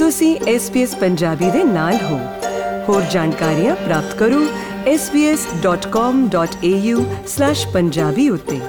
ਤੁਸੀਂ SBS ਪੰਜਾਬੀ ਦੇ ਨਾਲ ਹੋ। ਹੋਰ ਜਾਣਕਾਰੀਆਂ ਪ੍ਰਾਪਤ ਕਰੋ sbs.com.au/punjabi ਉੱਤੇ।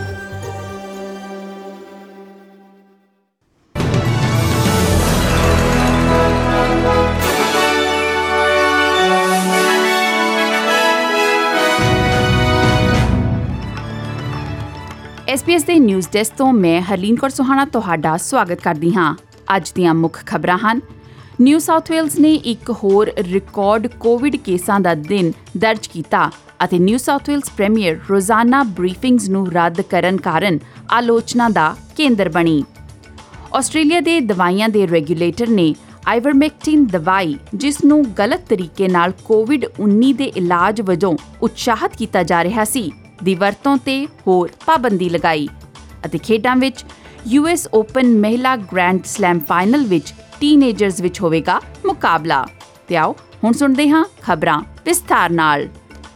SBS ਦੇ ਨਿਊਜ਼ ਡੈਸਕ ਤੋਂ ਮੈਂ ਹਰਲੀਨ ਕੌਰ ਸੁਹਾਣਾ ਤੁਹਾਡਾ ਸਵਾਗਤ ਕਰਦੀ ਹਾਂ। ਅੱਜ ਦੀਆਂ ਮੁੱਖ ਖਬਰਾਂ ਹਨ। ਨਿਊ ਸਾਊਥ ਵੇਲਜ਼ ਨੇ ਇੱਕ ਹੋਰ ਰਿਕਾਰਡ ਕੋਵਿਡ ਕੇਸਾਂ ਦਾ ਦਿਨ ਦਰਜ ਕੀਤਾ ਅਤੇ ਨਿਊ ਸਾਊਥ ਵੇਲਜ਼ ਪ੍ਰੀਮੀਅਰ ਰੋਜ਼ਾਨਾ ਬਰੀਫਿੰਗਸ ਨੂੰ ਰੱਦ ਕਰਨ ਕਾਰਨ ਆਲੋਚਨਾ ਦਾ ਕੇਂਦਰ ਬਣੀ। ਆਸਟ੍ਰੇਲੀਆ ਦੇ ਦਵਾਈਆਂ ਦੇ ਰੈਗੂਲੇਟਰ ਨੇ ਆਈਵਰਮੈਕਟਿਨ ਦਵਾਈ, ਜਿਸ ਨੂੰ ਗਲਤ ਤਰੀਕੇ ਨਾਲ ਕੋਵਿਡ-19 ਦੇ ਇਲਾਜ ਵਜੋਂ ਉਤਸ਼ਾਹਿਤ ਕੀਤਾ ਜਾ ਰਿਹਾ ਸੀ, ਦੀ ਵਰਤੋਂ ਤੇ ਹੋਰ ਪਾਬੰਦੀ ਲਗਾਈ। ਅਤੇ ਖੇਡਾਂ ਵਿੱਚ US ਓਪਨ ਮਹਿਲਾ ਗ੍ਰੈਂਡ ਸਲੈਮ ਫਾਈਨਲ ਵਿੱਚ ਟੀਨੇਜਰਸ ਵਿੱਚ ਹੋਵੇਗਾ ਮੁਕਾਬਲਾ। ਤੇ ਆਓ ਹੁਣ ਸੁਣਦੇ ਹਾਂ ਖਬਰਾਂ ਵਿਸਥਾਰ ਨਾਲ।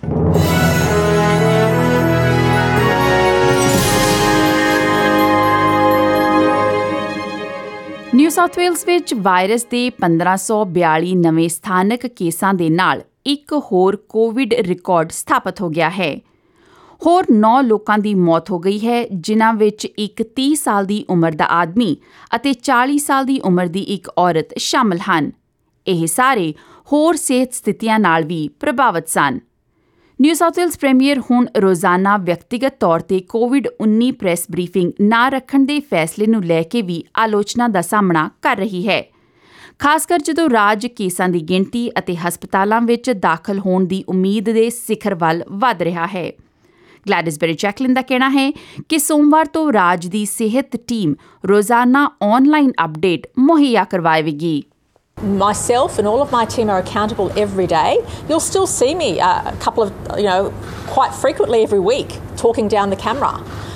ਨਿਊ ਸਾਊਥ ਵੇਲਜ਼ ਵਿੱਚ ਵਾਇਰਸ ਦੇ 1542 ਨਵੇਂ ਸਥਾਨਕ ਕੇਸਾਂ ਦੇ ਨਾਲ ਇੱਕ ਹੋਰ ਕੋਵਿਡ ਰਿਕਾਰਡ ਸਥਾਪਿਤ ਹੋ ਗਿਆ ਹੈ। ਹੋਰ 9 ਲੋਕਾਂ ਦੀ ਮੌਤ ਹੋ ਗਈ ਹੈ, ਜਿਨ੍ਹਾਂ ਵਿੱਚ ਇੱਕ 30 ਸਾਲ ਦੀ ਉਮਰ ਦਾ ਆਦਮੀ ਅਤੇ 40 ਸਾਲ ਦੀ ਉਮਰ ਦੀ ਇੱਕ ਔਰਤ ਸ਼ਾਮਲ ਹਨ। ਇਹ ਸਾਰੇ ਹੋਰ ਸਿਹਤ ਸਥਿਤੀਆਂ ਨਾਲ ਵੀ ਪ੍ਰਭਾਵਿਤ ਸਨ। ਨਿਊ ਸਾਊਥ ਵੇਲਜ਼ ਪ੍ਰੀਮੀਅਰ ਹੁਣ ਰੋਜ਼ਾਨਾ ਵਿਅਕਤੀਗਤ ਤੌਰ ਤੇ ਕੋਵਿਡ-19 ਪ੍ਰੈਸ ਬਰੀਫਿੰਗ ਨਾ ਰੱਖਣ ਦੇ ਫੈਸਲੇ ਨੂੰ ਲੈ ਕੇ ਵੀ ਆਲੋਚਨਾ ਦਾ ਸਾਹਮਣਾ ਕਰ ਰਹੀ ਹੈ, ਖਾਸ ਕਰ ਜਦੋਂ ਰਾਜ ਕੇਸਾਂ ਦੀ ਗਿਣਤੀ ਅਤੇ ਹਸਪਤਾਲਾਂ ਵਿੱਚ ਦਾਖਲ ਹੋਣ ਦੀ ਉਮੀਦ ਦੇ ਸਿਖਰ ਵੱਲ ਵਧ ਰਿਹਾ ਹੈ। ਗਲੈਡਿਸ ਬੈਰੀ-ਜੈਕਲਿਨ ਦਾ ਕਹਿਣਾ ਹੈ ਕਿ ਸੋਮਵਾਰ ਤੋਂ ਰਾਜ ਦੀ ਸਿਹਤ ਟੀਮ ਰੋਜ਼ਾਨਾ ਆਨਲਾਈਨ ਅਪਡੇਟ ਮੁਹੱਈਆ ਕਰਵਾਏਗੀ। Myself and all of my team are accountable every day. You'll still see me a couple of, quite frequently every week talking down the camera.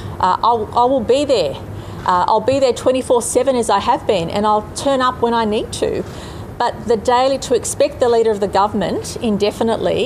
I will be there. I'll be there 24/7 as I have been, and I'll turn up when I need to. But to expect the leader of the government indefinitely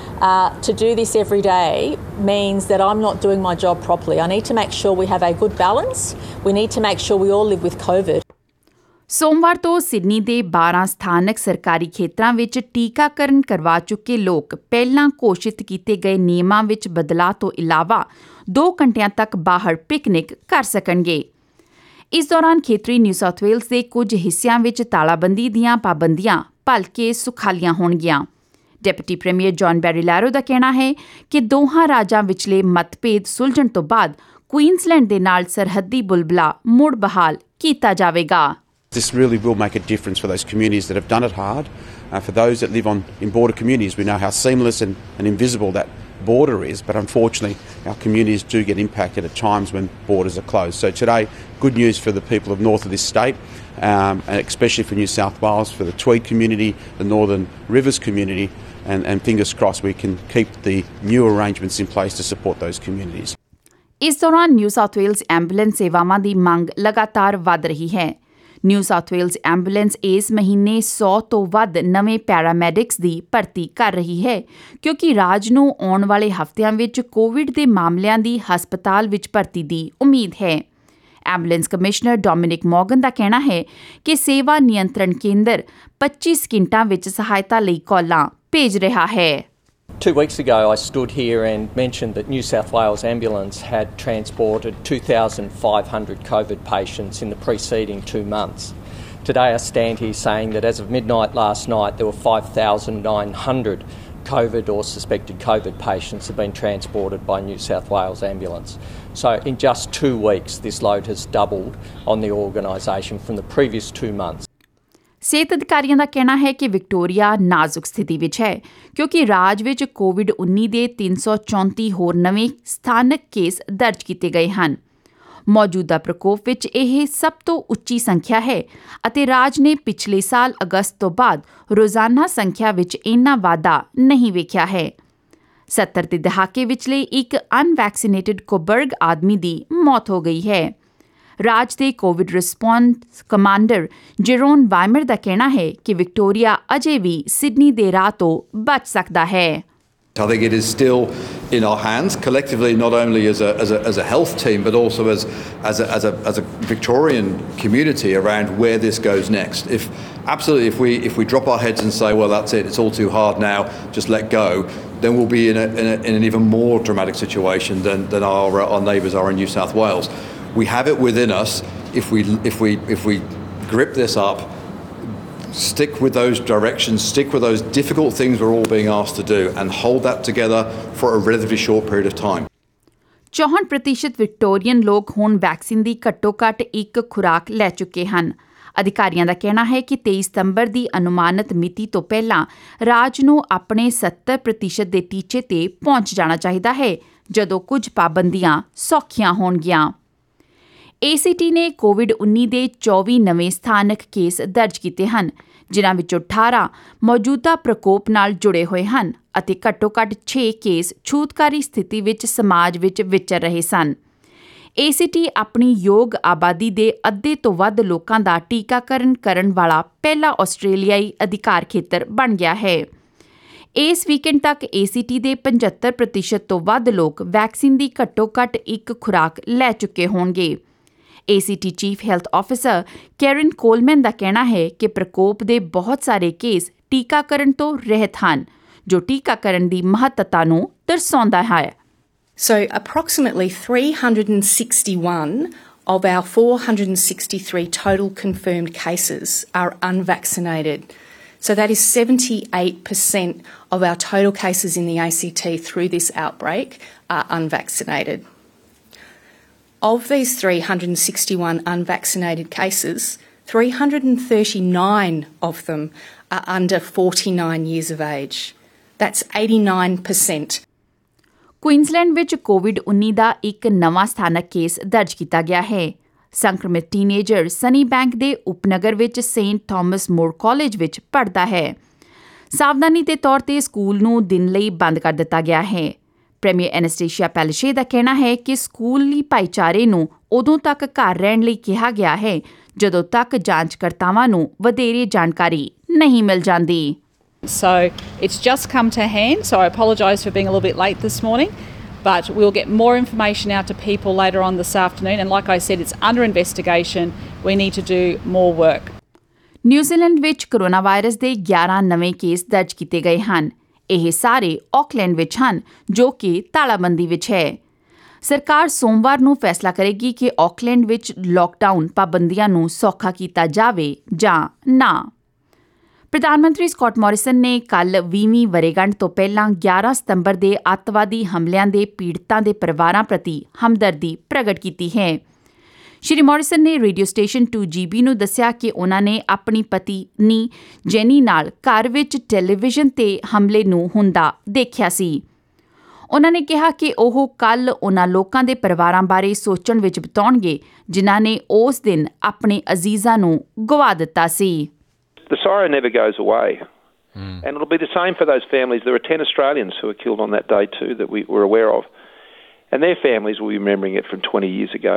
to do this every day means that I'm not doing my job properly. I need to make sure we have a good balance. We need to make sure we all live with COVID. ਸੋਮਵਾਰ ਤੋਂ Sydney ਦੇ 12 ਸਥਾਨਕ ਸਰਕਾਰੀ ਖੇਤਰਾਂ ਵਿੱਚ ਟੀਕਾਕਰਨ ਕਰਵਾ ਚੁੱਕੇ ਲੋਕ ਪਹਿਲਾਂ ਘੋਸ਼ਿਤ ਕੀਤੇ ਗਏ ਨਿਯਮਾਂ ਵਿੱਚ ਬਦਲਾਅ ਤੋਂ ਇਲਾਵਾ 2 ਘੰਟਿਆਂ ਤੱਕ ਬਾਹਰ ਪਿਕਨਿਕ ਕਰ ਸਕਣਗੇ। ਇਸ ਦੌਰਾਨ ਖੇਤਰੀ ਨਿਊ ਸਾਊਥ ਵੇਲਜ਼ ਦੇ ਕੁਝ ਹਿੱਸਿਆਂ ਵਿੱਚ ਤਾਲਾਬੰਦੀ ਦੀਆਂ ਪਾਬੰਦੀਆਂ ਭਲਕੇ ਸੁਖਾਲੀਆਂ ਹੋਣਗੀਆਂ। ਡਿਪਟੀ ਪ੍ਰੀਮੀਅਰ ਜੌਨ ਬੈਰੀਲੈਰੋ ਦਾ ਕਹਿਣਾ ਹੈ ਕਿ ਦੋਹਾਂ ਰਾਜਾਂ ਵਿਚਲੇ ਮਤਭੇਦ ਸੁਲਝਣ ਤੋਂ ਬਾਅਦ ਕੁਈਨਜ਼ਲੈਂਡ ਦੇ ਨਾਲ ਸਰਹੱਦੀ ਬੁਲਬੁਲਾ ਮੁੜ ਬਹਾਲ ਕੀਤਾ ਜਾਵੇਗਾ। This really will make a difference for those communities that have done it hard. For those that live in border communities, we know how seamless and invisible that border is, but unfortunately our communities do get impacted at times when borders are closed. So today, good news for the people of north of this state, and especially for New South Wales, for the Tweed community, the Northern Rivers community, and fingers crossed we can keep the new arrangements in place to support those communities. ਇਸ ਦੌਰਾਨ new South Wales ambulance ਸੇਵਾਵਾਂ ਦੀ ਮੰਗ ਲਗਾਤਾਰ ਵਧ ਰਹੀ ਹੈ। New South Wales ambulance ਇਸ ਮਹੀਨੇ 100 ਤੋਂ ਵੱਧ ਨਵੇਂ ਪੈਰਾਮੈਡਿਕਸ ਦੀ ਭਰਤੀ ਕਰ ਰਹੀ ਹੈ, ਕਿਉਂਕਿ ਰਾਜ ਨੂੰ ਆਉਣ ਵਾਲੇ ਹਫ਼ਤਿਆਂ ਵਿੱਚ ਕੋਵਿਡ ਦੇ ਮਾਮਲਿਆਂ ਦੀ ਹਸਪਤਾਲ ਵਿੱਚ ਭਰਤੀ ਦੀ ਉਮੀਦ ਹੈ। ਐਂਬੂਲੈਂਸ ਕਮਿਸ਼ਨਰ ਡੋਮਿਨਿਕ ਮੌਗਨ ਦਾ ਕਹਿਣਾ ਹੈ ਕਿ ਸੇਵਾ ਨਿਯੰਤਰਣ ਕੇਂਦਰ 25 ਸਕਿੰਟਾਂ ਵਿੱਚ ਸਹਾਇਤਾ ਲਈ ਕਾਲਾਂ ਭੇਜ ਰਿਹਾ ਹੈ। 2 weeks ago I stood here and mentioned that New South Wales Ambulance had transported 2,500 COVID patients in the preceding 2 months. Today I stand here saying that as of midnight last night there were 5,900 COVID or suspected COVID patients have been transported by New South Wales Ambulance. So in just 2 weeks this load has doubled on the organisation from the previous 2 months. ਸਿਹਤ ਅਧਿਕਾਰੀਆਂ ਦਾ ਕਹਿਣਾ ਹੈ ਕਿ Victoria ਨਾਜ਼ੁਕ ਸਥਿਤੀ ਵਿੱਚ ਹੈ, ਕਿਉਂਕਿ ਰਾਜ ਵਿੱਚ ਕੋਵਿਡ-19 ਦੇ 334 ਹੋਰ ਨਵੇਂ ਸਥਾਨਕ ਕੇਸ ਦਰਜ ਕੀਤੇ ਗਏ ਹਨ। ਮੌਜੂਦਾ ਪ੍ਰਕੋਪ ਵਿੱਚ ਇਹ ਸਭ ਤੋਂ ਉੱਚੀ ਸੰਖਿਆ ਹੈ ਅਤੇ ਰਾਜ ਨੇ ਪਿਛਲੇ ਸਾਲ ਅਗਸਤ ਤੋਂ ਬਾਅਦ ਰੋਜ਼ਾਨਾ ਸੰਖਿਆ ਵਿੱਚ ਇੰਨਾ ਵਾਧਾ ਨਹੀਂ ਵੇਖਿਆ ਹੈ। 70 ਦੇ ਦਹਾਕੇ ਵਿਚਲੇ ਇੱਕ ਅਨਵੈਕਸੀਨੇਟਡ ਕੋਬਰਗ ਆਦਮੀ ਦੀ ਮੌਤ ਹੋ ਗਈ ਹੈ। ਰਾਜ ਦੇ COVID response commander Jeroen Weimar ਦਾ ਕਹਿਣਾ ਹੈ ਕਿ ਵਿਕਟੋਰੀਆ ਅਜੇ ਵੀ ਸਿਡਨੀ ਦੇ ਰਾਹ ਤੋਂ ਬਚ ਸਕਦਾ ਹੈ। I think it is still in our hands collectively, not only as a health team, but also as a Victorian community around where this goes next. If we drop our heads and say, well, that's it, it's all too hard now, just let go, then we'll be in an even more dramatic situation than our neighbours are in New South Wales. We have it within us if we grip this up. Stick with those directions, stick with those difficult things we're all being asked to do, and hold that together for a relatively short period of time. 64% Victorian ਲੋਕ ਹੁਣ vaccine ਦੀ ਘੱਟੋ-ਘੱਟ ਇੱਕ ਖੁਰਾਕ ਲੈ ਚੁੱਕੇ ਹਨ। ਅਧਿਕਾਰੀਆਂ ਦਾ ਕਹਿਣਾ ਹੈ ਕਿ 23 ਸਤੰਬਰ ਦੀ ਅਨੁਮਾਨਿਤ ਮਿਤੀ ਤੋਂ ਪਹਿਲਾਂ ਰਾਜ ਨੂੰ ਆਪਣੇ 70% ਦੇ ਟੀਚੇ ਤੇ ਪਹੁੰਚ ਜਾਣਾ ਚਾਹੀਦਾ ਹੈ, ਜਦੋਂ ਕੁਝ ਪਾਬੰਦੀਆਂ ਸੌਖੀਆਂ ਹੋਣਗੀਆਂ। ACT ਨੇ ਕੋਵਿਡ-19 ਦੇ 24 ਨਵੇਂ ਸਥਾਨਕ ਕੇਸ ਦਰਜ ਕੀਤੇ ਹਨ, ਜਿਨ੍ਹਾਂ ਵਿੱਚੋਂ 18 ਮੌਜੂਦਾ ਪ੍ਰਕੋਪ ਨਾਲ ਜੁੜੇ ਹੋਏ ਹਨ ਅਤੇ ਘੱਟੋ-ਘੱਟ 6 ਕੇਸ ਛੂਤਕਾਰੀ ਸਥਿਤੀ ਵਿੱਚ ਸਮਾਜ ਵਿੱਚ ਵਿਚਰ ਰਹੇ ਸਨ। ACT ਆਪਣੀ ਯੋਗ ਆਬਾਦੀ ਦੇ ਅੱਧੇ ਤੋਂ ਵੱਧ ਲੋਕਾਂ ਦਾ ਟੀਕਾਕਰਨ ਕਰਨ ਵਾਲਾ ਪਹਿਲਾ ਆਸਟ੍ਰੇਲੀਆਈ ਅਧਿਕਾਰ ਖੇਤਰ ਬਣ ਗਿਆ ਹੈ। ਇਸ ਵੀਕਐਂਡ ਤੱਕ ACT ਦੇ 75% ਤੋਂ ਵੱਧ ਲੋਕ ਵੈਕਸੀਨ ਦੀ ਘੱਟੋ-ਘੱਟ ਇੱਕ ਖੁਰਾਕ ਲੈ ਚੁੱਕੇ ਹੋਣਗੇ। ACT chief health officer Kerryn Coleman ਦਾ ਕਹਿਣਾ ਹੈ ਕਿ ਪ੍ਰਕੋਪ ਦੇ ਬਹੁਤ ਸਾਰੇ ਕੇਸ ਟੀਕਾਕਰਨ ਤੋਂ ਰਹਿਤ ਹਨ, ਜੋ ਟੀਕਾਕਰਨ ਦੀ ਮਹੱਤਤਾ ਨੂੰ ਦਰਸਾਉਂਦਾ ਹੈ। So approximately 361 of our 463 total confirmed cases are unvaccinated. So that is 78% of our total cases in the ACT through this outbreak are unvaccinated. Of these 361 unvaccinated cases, 339 of them are under 49 years of age. That's 89%. Queensland ਵਿੱਚ ਕੋਵਿਡ-19 ਦਾ ਇੱਕ ਨਵਾਂ ਸਥਾਨਕ case ਦਰਜ ਕੀਤਾ ਗਿਆ ਹੈ। ਸੰਕਰਮਿਤ ਟੀਨੇਜਰ ਸਨੀ ਬੈਂਕ ਦੇ ਉਪਨਗਰ ਵਿੱਚ ਸੇਂਟ ਥਾਮਸ ਮੋਰ ਕਾਲਜ ਵਿੱਚ ਪੜ੍ਹਦਾ ਹੈ। ਸਾਵਧਾਨੀ ਦੇ ਤੌਰ ਤੇ ਸਕੂਲ ਨੂੰ ਦਿਨ ਲਈ ਬੰਦ ਕਰ ਦਿੱਤਾ ਗਿਆ ਹੈ। ਪ੍ਰੀਮੀਅਰ ਐਨਸਟੇਸ਼ੀਆ ਪੈਲੇਸ਼ੇ ਦਾ ਕਹਿਣਾ ਹੈ ਕਿ ਸਕੂਲੀ ਭਾਈਚਾਰੇ ਨੂੰ ਉਦੋਂ ਤੱਕ ਘਰ ਰਹਿਣ ਲਈ ਕਿਹਾ ਗਿਆ ਹੈ ਜਦੋਂ ਤੱਕ ਜਾਂਚਕਰਤਾਵਾਂ ਨੂੰ ਵਧੇਰੇ ਜਾਣਕਾਰੀ ਨਹੀਂ ਮਿਲ ਜਾਂਦੀ। So it's just come to hand, so I apologise for being a little bit late this morning, but we'll get more information out to people later on this afternoon, and like I said, it's under investigation. We need to do more work. New Zealand ਵਿੱਚ corona virus ਦੇ 11 ਨਵੇਂ case ਦਰਜ ਕੀਤੇ ਗਏ ਹਨ। ਇਹ ਸਾਰੇ Auckland ਵਿੱਚ ਹਨ, ਜੋ ਕਿ ਤਾਲਾਬੰਦੀ ਵਿੱਚ ਹੈ। ਸਰਕਾਰ ਸੋਮਵਾਰ ਨੂੰ ਫੈਸਲਾ ਕਰੇਗੀ ਕਿ ਆਕਲੈਂਡ ਵਿੱਚ ਲਾਕਡਾਊਨ ਪਾਬੰਦੀਆਂ ਨੂੰ ਸੌਖਾ ਕੀਤਾ ਜਾਵੇ ਜਾਂ ਨਾ। ਪ੍ਰਧਾਨ ਮੰਤਰੀ ਸਕਾਟ ਮੋਰਿਸਨ ਨੇ ਕੱਲ੍ਹ 20ਵੀਂ ਵਰ੍ਹੇਗੰਢ ਤੋਂ ਪਹਿਲਾਂ 11 ਸਤੰਬਰ ਦੇ ਅੱਤਵਾਦੀ ਹਮਲਿਆਂ ਦੇ ਪੀੜਤਾਂ ਦੇ ਪਰਿਵਾਰਾਂ ਪ੍ਰਤੀ ਹਮਦਰਦੀ ਪ੍ਰਗਟ ਕੀਤੀ ਹੈ। ਸ਼੍ਰੀ ਮੋਰਿਸਨ ਨੇ ਰੇਡੀਓ ਸਟੇਸ਼ਨ 2GB ਨੂੰ ਦੱਸਿਆ ਕਿ ਉਨ੍ਹਾਂ ਨੇ ਆਪਣੀ ਪਤਨੀ ਜੈਨੀ ਨਾਲ ਘਰ ਵਿੱਚ ਟੈਲੀਵਿਜ਼ਨ ਤੇ ਹਮਲੇ ਨੂੰ ਹੁੰਦਾ ਦੇਖਿਆ ਸੀ। ਉਨ੍ਹਾਂ ਨੇ ਕਿਹਾ ਕਿ ਉਹ ਕੱਲ੍ਹ ਉਨ੍ਹਾਂ ਲੋਕਾਂ ਦੇ ਪਰਿਵਾਰਾਂ ਬਾਰੇ ਸੋਚਣ ਵਿੱਚ ਬਿਤਾਉਣਗੇ ਜਿਨ੍ਹਾਂ ਨੇ ਉਸ ਦਿਨ ਆਪਣੇ ਅਜ਼ੀਜ਼ਾਂ ਨੂੰ ਗਵਾ ਦਿੱਤਾ ਸੀ। The sorrow never goes away. And it'll be the same for those families. There are 10 Australians who were killed on that day too that we were aware of. And their families will be remembering it from 20 years ago.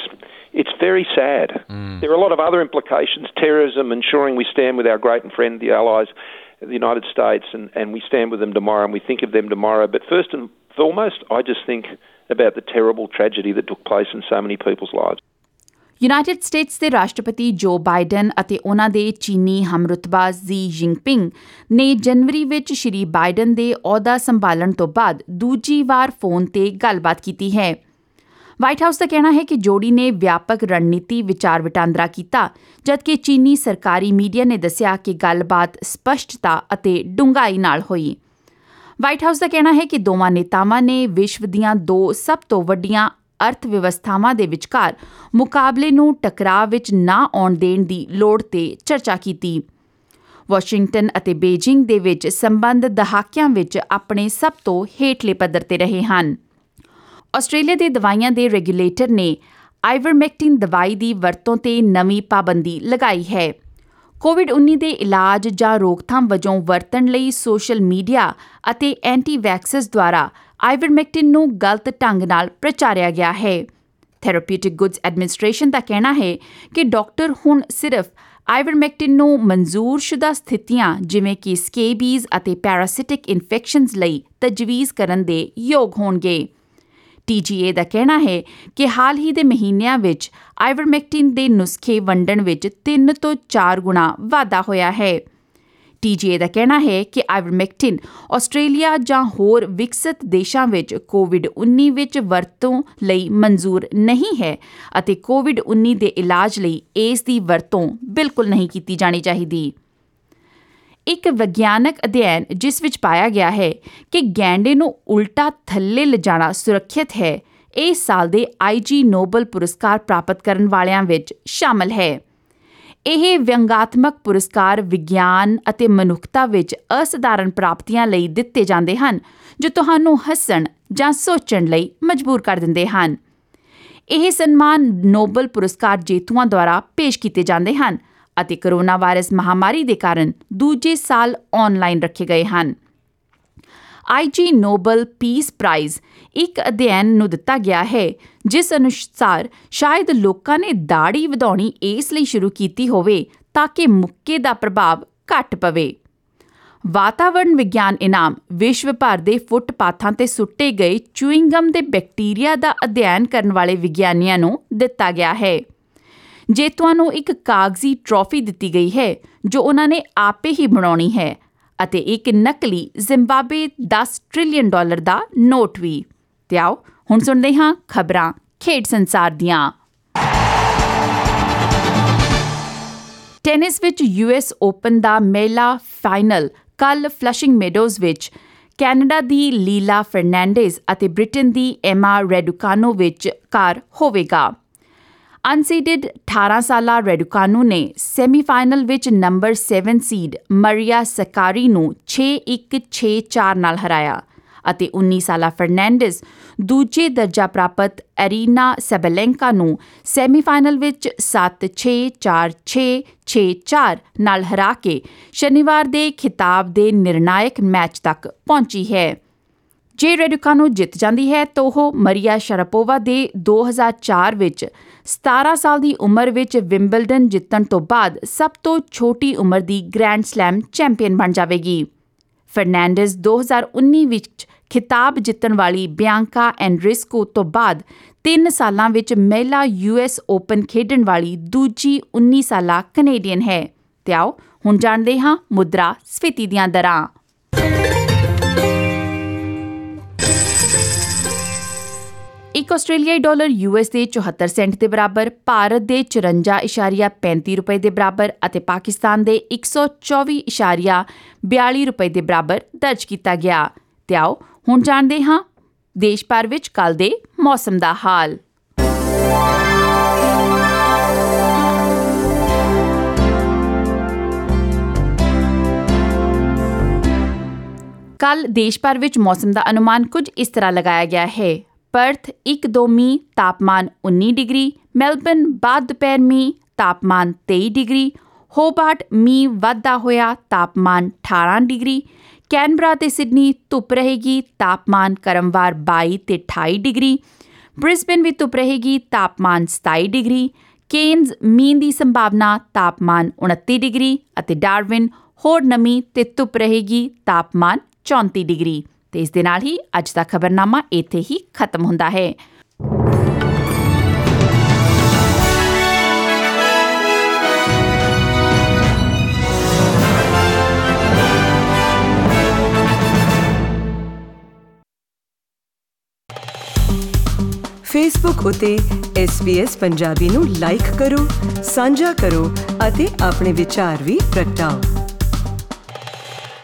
It's very sad. There are a lot of other implications. Terrorism, ensuring we stand with our great and friend, the Allies, the United States, and we stand with them tomorrow and we think of them tomorrow. But first and foremost, I just think about the terrible tragedy that took place in so many people's lives. United States ਦੇ ਰਾਸ਼ਟਰਪਤੀ ਜੋ Biden ਅਤੇ ਉਨ੍ਹਾਂ ਦੇ ਚੀਨੀ ਹਮਰੁਤਬਾ ਜ਼ੀ ਜਿੰਗਪਿੰਗ ਨੇ ਜਨਵਰੀ ਵਿੱਚ ਸ਼੍ਰੀ Biden ਦੇ ਅਹੁਦਾ ਸੰਭਾਲਣ ਤੋਂ ਬਾਅਦ ਦੂਜੀ ਵਾਰ ਫੋਨ ਤੇ ਗੱਲਬਾਤ ਕੀਤੀ ਹੈ। ਵਾਈਟ ਹਾਊਸ ਦਾ ਕਹਿਣਾ ਹੈ ਕਿ ਜੋੜੀ ਨੇ ਵਿਆਪਕ ਰਣਨੀਤੀ ਵਿਚਾਰ ਵਟਾਂਦਰਾ ਕੀਤਾ, ਜਦਕਿ ਚੀਨੀ ਸਰਕਾਰੀ ਮੀਡੀਆ ਨੇ ਦੱਸਿਆ ਕਿ ਗੱਲਬਾਤ ਸਪਸ਼ਟਤਾ ਅਤੇ ਡੂੰਘਾਈ ਨਾਲ ਹੋਈ। ਵਾਈਟ ਹਾਊਸ ਦਾ ਕਹਿਣਾ ਹੈ ਕਿ ਦੋਵਾਂ ਨੇਤਾਵਾਂ ਨੇ ਵਿਸ਼ਵ ਦੀਆਂ ਦੋ ਸਭ ਤੋਂ ਵੱਡੀਆਂ ਅਰਥ ਵਿਵਸਥਾਵਾਂ ਦੇ ਵਿਚਕਾਰ ਮੁਕਾਬਲੇ ਨੂੰ ਟਕਰਾਅ ਵਿੱਚ ਨਾ ਆਉਣ ਦੇਣ ਦੀ ਲੋੜ ਤੇ ਚਰਚਾ ਕੀਤੀ। ਵਾਸ਼ਿੰਗਟਨ ਅਤੇ ਬੀਜਿੰਗ ਦੇ ਵਿੱਚ ਸੰਬੰਧ ਦਹਾਕਿਆਂ ਵਿੱਚ ਆਪਣੇ ਸਭ ਤੋਂ ਹੇਠਲੇ ਪੱਧਰ ਤੇ ਰਹੇ ਹਨ। ਆਸਟ੍ਰੇਲੀਆ ਦੇ ਦਵਾਈਆਂ ਦੇ ਰੈਗੂਲੇਟਰ ਨੇ ਆਈਵਰਮੈਕਟਿਨ ਦਵਾਈ ਦੀ ਵਰਤੋਂ ਤੇ ਨਵੀਂ ਪਾਬੰਦੀ ਲਗਾਈ ਹੈ। ਕੋਵਿਡ-19 ਦੇ ਇਲਾਜ ਜਾਂ ਰੋਕਥਾਮ ਵਜੋਂ ਵਰਤਣ ਲਈ ਸੋਸ਼ਲ ਮੀਡੀਆ ਅਤੇ ਐਂਟੀ ਵੈਕਸਰਸ ਦੁਆਰਾ ਆਈਵਰਮੈਕਟਿਨ ਨੂੰ ਗਲਤ ਢੰਗ ਨਾਲ ਪ੍ਰਚਾਰਿਆ ਗਿਆ ਹੈ। ਥੈਰੇਪਿਊਟਿਕ ਗੁੱਡਸ ਐਡਮਿਨਿਸਟ੍ਰੇਸ਼ਨ ਦਾ ਕਹਿਣਾ ਹੈ ਕਿ ਡਾਕਟਰ ਹੁਣ ਸਿਰਫ ਆਈਵਰਮੈਕਟਿਨ ਨੂੰ ਮਨਜ਼ੂਰਸ਼ੁਦਾ ਸਥਿਤੀਆਂ ਜਿਵੇਂ ਕਿ ਸਕੇਬੀਜ਼ ਅਤੇ ਪੈਰਾਸਿਟਿਕ ਇਨਫੈਕਸ਼ਨਜ਼ ਲਈ ਤਜਵੀਜ਼ ਕਰਨ ਦੇ ਯੋਗ ਹੋਣਗੇ। TGA ਦਾ ਕਹਿਣਾ ਹੈ ਕਿ ਹਾਲ ਹੀ ਦੇ ਮਹੀਨਿਆਂ ਵਿੱਚ ਆਈਵਰਮੈਕਟਿਨ ਦੇ ਨੁਸਖੇ ਵੰਡਣ ਵਿੱਚ 3 ਤੋਂ 4 ਗੁਣਾ ਵਾਧਾ ਹੋਇਆ ਹੈ। TGA ਦਾ ਕਹਿਣਾ ਹੈ ਕਿ ਆਈਵਰਮੈਕਟਿਨ ਆਸਟ੍ਰੇਲੀਆ ਜਾਂ ਹੋਰ ਵਿਕਸਿਤ ਦੇਸ਼ਾਂ ਵਿੱਚ COVID-19 ਵਿੱਚ ਵਰਤੋਂ ਲਈ ਮਨਜ਼ੂਰ ਨਹੀਂ ਹੈ ਅਤੇ COVID-19 ਦੇ ਇਲਾਜ ਲਈ ਇਸ ਦੀ ਵਰਤੋਂ ਬਿਲਕੁਲ ਨਹੀਂ ਕੀਤੀ ਜਾਣੀ ਚਾਹੀਦੀ। ਇੱਕ ਵਿਗਿਆਨਕ ਅਧਿਐਨ ਜਿਸ ਵਿੱਚ ਪਾਇਆ ਗਿਆ ਹੈ ਕਿ ਗੈਂਡੇ ਨੂੰ ਉਲਟਾ ਥੱਲੇ ਲਿਜਾਣਾ ਸੁਰੱਖਿਅਤ ਹੈ, ਇਸ ਸਾਲ ਦੇ IG ਨੋਬਲ ਪੁਰਸਕਾਰ ਪ੍ਰਾਪਤ ਕਰਨ ਵਾਲਿਆਂ ਵਿੱਚ ਸ਼ਾਮਲ ਹੈ। ਇਹ ਵਿਅੰਗਾਤਮਕ ਪੁਰਸਕਾਰ ਵਿਗਿਆਨ ਅਤੇ ਮਨੁੱਖਤਾ ਵਿੱਚ ਅਸਧਾਰਨ ਪ੍ਰਾਪਤੀਆਂ ਲਈ ਦਿੱਤੇ ਜਾਂਦੇ ਹਨ ਜੋ ਤੁਹਾਨੂੰ ਹੱਸਣ ਜਾਂ ਸੋਚਣ ਲਈ ਮਜਬੂਰ ਕਰ ਦਿੰਦੇ ਹਨ। ਇਹ ਸਨਮਾਨ ਨੋਬਲ ਪੁਰਸਕਾਰ ਜੇਤੂਆਂ ਦੁਆਰਾ ਪੇਸ਼ ਕੀਤੇ ਜਾਂਦੇ ਹਨ ਅਤੇ ਕਰੋਨਾ ਵਾਇਰਸ ਮਹਾਮਾਰੀ ਦੇ ਕਾਰਨ ਦੂਜੇ ਸਾਲ ਆਨਲਾਈਨ ਰੱਖੇ ਗਏ ਹਨ। IG ਨੋਬਲ ਪੀਸ ਪ੍ਰਾਈਜ਼ ਇੱਕ ਅਧਿਐਨ ਨੂੰ ਦਿੱਤਾ ਗਿਆ ਹੈ ਜਿਸ ਅਨੁਸਾਰ ਸ਼ਾਇਦ ਲੋਕਾਂ ਨੇ ਦਾੜੀ ਵਧਾਉਣੀ ਇਸ ਲਈ ਸ਼ੁਰੂ ਕੀਤੀ ਹੋਵੇ ਤਾਂ ਕਿ ਮੁੱਕੇ ਦਾ ਪ੍ਰਭਾਵ ਘੱਟ ਪਵੇ। ਵਾਤਾਵਰਣ ਵਿਗਿਆਨ ਇਨਾਮ ਵਿਸ਼ਵ ਭਰ ਦੇ ਫੁੱਟਪਾਥਾਂ ਤੇ ਸੁੱਟੇ ਗਏ ਚੂਇੰਗਮ ਦੇ ਬੈਕਟੀਰੀਆ ਦਾ ਅਧਿਐਨ ਕਰਨ ਵਾਲੇ ਵਿਗਿਆਨੀਆਂ ਨੂੰ ਦਿੱਤਾ ਗਿਆ ਹੈ। ਜੇਤੂਆਂ ਨੂੰ ਇੱਕ ਕਾਗਜ਼ੀ ਟਰਾਫੀ ਦਿੱਤੀ ਗਈ ਹੈ ਜੋ ਉਹਨਾਂ ਨੇ ਆਪੇ ਹੀ ਬਣਾਉਣੀ ਹੈ ਅਤੇ ਇੱਕ ਨਕਲੀ ਜ਼ਿੰਬਾਬਵੇ $10 ਟ੍ਰਿਲੀਅਨ ਦਾ ਨੋਟ ਵੀ। ਤੇ ਆਓ ਹੁਣ ਸੁਣਦੇ ਹਾਂ ਖਬਰਾਂ ਖੇਡ ਸੰਸਾਰ ਦੀਆਂ। ਟੈਨਿਸ ਵਿੱਚ US ਓਪਨ ਦਾ ਮਹਿਲਾ ਫਾਈਨਲ ਕੱਲ੍ਹ ਫਲਸ਼ਿੰਗ ਮੈਡੋਜ਼ ਵਿੱਚ ਕੈਨੇਡਾ ਦੀ ਲੀਲਾ ਫਰਨੈਂਡੇਜ਼ ਅਤੇ ਬ੍ਰਿਟੇਨ ਦੀ ਐਮਾ ਰੈਡੁਕਾਨੋ ਵਿਚਕਾਰ ਹੋਵੇਗਾ। ਅਨਸੀਡਡ 18 ਸਾਲਾ ਰੈਡੁਕਾਨੋ ਨੇ ਸੈਮੀਫਾਈਨਲ ਵਿੱਚ ਨੰਬਰ 7 ਸੀਡ ਮਰੀਆ ਸਕਾਰੀ ਨੂੰ 6-1, 6-4 ਨਾਲ ਹਰਾਇਆ ਅਤੇ 19 ਸਾਲਾ ਫਰਨੈਂਡੇਜ਼ ਦੂਜੇ ਦਰਜਾ ਪ੍ਰਾਪਤ ਐਰੀਨਾ ਸੈਬੇਲੈਂਕਾ ਨੂੰ ਸੈਮੀਫਾਈਨਲ ਵਿੱਚ 7-6, 4-6, 6-4 ਨਾਲ ਹਰਾ ਕੇ ਸ਼ਨੀਵਾਰ ਦੇ ਖਿਤਾਬ ਦੇ ਨਿਰਣਾਇਕ ਮੈਚ ਤੱਕ ਪਹੁੰਚੀ ਹੈ। ਜੇ ਰੈਡੁਕਾਨੋ ਜਿੱਤ ਜਾਂਦੀ ਹੈ ਤਾਂ ਉਹ ਮਰੀਆ ਸ਼ਰਾਪੋਵਾ ਦੇ 2004 ਵਿੱਚ 17 ਸਾਲ ਦੀ ਉਮਰ ਵਿੱਚ ਵਿੰਬਲਡਨ ਜਿੱਤਣ ਤੋਂ ਬਾਅਦ ਸਭ ਤੋਂ ਛੋਟੀ ਉਮਰ ਦੀ ਗ੍ਰੈਂਡ ਸਲੈਮ ਚੈਂਪੀਅਨ ਬਣ ਜਾਵੇਗੀ। ਫਰਨੈਂਡੇਜ਼ 2019 ਵਿੱਚ ਖਿਤਾਬ ਜਿੱਤਣ ਵਾਲੀ ਬਿਆਂਕਾ ਐਂਡਰੀਸਕੋ ਤੋਂ ਬਾਅਦ 3 ਸਾਲਾਂ ਵਿੱਚ ਮਹਿਲਾ US ਓਪਨ ਖੇਡਣ ਵਾਲੀ ਦੂਜੀ 19 ਸਾਲਾ ਕੈਨੇਡੀਅਨ ਹੈ। ਤੇ ਆਓ ਹੁਣ ਜਾਣਦੇ ਹਾਂ ਮੁਦਰਾ ਸਫੀਤੀ ਦੀਆਂ ਦਰਾਂ। ਇੱਕ ਆਸਟ੍ਰੇਲੀਆਈ ਡਾਲਰ US ਦੇ 74 ਸੈਂਟ ਦੇ ਬਰਾਬਰ, ਭਾਰਤ ਦੇ 54.35 ਰੁਪਏ ਦੇ ਬਰਾਬਰ ਅਤੇ ਪਾਕਿਸਤਾਨ ਦੇ 124.42 ਰੁਪਏ ਦੇ ਬਰਾਬਰ ਦਰਜ ਕੀਤਾ ਗਿਆ। ਤੇ ਆਓ ਹੁਣ ਜਾਣਦੇ ਹਾਂ ਦੇਸ਼ ਭਰ ਵਿੱਚ ਕੱਲ੍ਹ ਦੇ ਮੌਸਮ ਦਾ ਹਾਲ। ਕੱਲ੍ਹ ਦੇਸ਼ ਭਰ ਵਿੱਚ ਮੌਸਮ ਦਾ ਅਨੁਮਾਨ ਕੁਝ ਇਸ ਤਰ੍ਹਾਂ ਲਗਾਇਆ ਗਿਆ ਹੈ। ਪਰਥ 1-2 ਮੀਂਹ, ਤਾਪਮਾਨ 19 ਡਿਗਰੀ। ਮੈਲਬਨ ਬਾਅਦ ਦੁਪਹਿਰ ਮੀਂਹ, ਤਾਪਮਾਨ 23 ਡਿਗਰੀ। ਹੋਬਾਰਟ ਮੀਂਹ ਵੱਧਦਾ ਹੋਇਆ, ਤਾਪਮਾਨ 18 ਡਿਗਰੀ। ਕੈਨਬਰਾ ਤੇ ਸਿਡਨੀ ਧੁੱਪ ਰਹੇਗੀ, ਤਾਪਮਾਨ ਕ੍ਰਮਵਾਰ 22 ਤੇ 28 ਡਿਗਰੀ। ਬ੍ਰਿਸਬੇਨ ਵੀ ਧੁੱਪ ਰਹੇਗੀ, ਤਾਪਮਾਨ 27 ਡਿਗਰੀ। ਕੇਨਜ਼ ਮੀਂਹ ਦੀ ਸੰਭਾਵਨਾ, ਤਾਪਮਾਨ 29 ਡਿਗਰੀ ਅਤੇ ਡਾਰਵਿਨ ਹੋਰ ਨਮੀ ਤੇ ਧੁੱਪ ਰਹੇਗੀ, ਤਾਪਮਾਨ 34 ਡਿਗਰੀ। ਤੇ ਇਸ ਦੇ ਨਾਲ ਹੀ ਅੱਜ ਦਾ ਖਬਰਨਾਮਾ ਇੱਥੇ ਹੀ ਖਤਮ ਹੁੰਦਾ ਹੈ। ਫੇਸਬੁੱਕ ਉਤੇ SBS ਪੰਜਾਬੀ ਨੂੰ ਲਾਈਕ ਕਰੋ, ਸਾਂਝਾ ਕਰੋ ਅਤੇ ਆਪਣੇ ਵਿਚਾਰ ਵੀ ਪ੍ਰਗਟਾਓ।